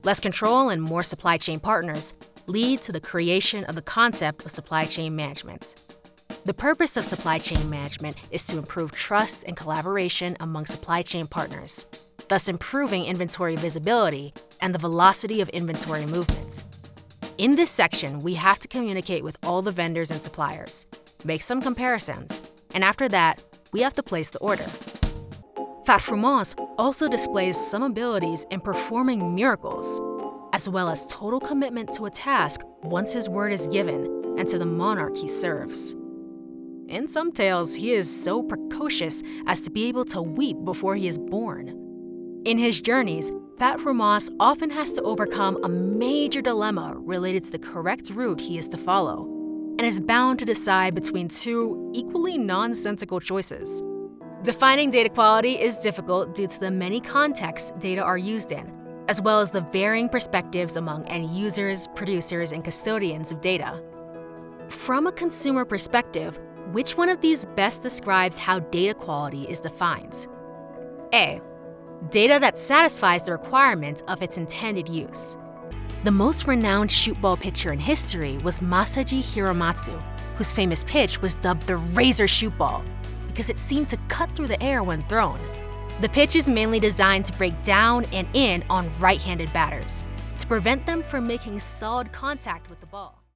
Less control and more supply chain partners lead to the creation of the concept of supply chain management. The purpose of supply chain management is to improve trust and collaboration among supply chain partners, thus improving inventory visibility and the velocity of inventory movements. In this section, we have to communicate with all the vendors and suppliers, make some comparisons, and after that, we have to place the order. Fat Fromage also displays some abilities in performing miracles, as well as total commitment to a task once his word is given and to the monarch he serves. In some tales, he is so precocious as to be able to weep before he is born. In his journeys, Fat Fromage often has to overcome a major dilemma related to the correct route he is to follow, and is bound to decide between two equally nonsensical choices. Defining data quality is difficult due to the many contexts data are used in, as well as the varying perspectives among end users, producers, and custodians of data. From a consumer perspective, which one of these best describes how data quality is defined? A. Data that satisfies the requirement of its intended use. The most renowned shootball pitcher in history was Masaji Hiromatsu, whose famous pitch was dubbed the razor shootball because it seemed to cut through the air when thrown. The pitch is mainly designed to break down and in on right-handed batters, to prevent them from making solid contact with the ball.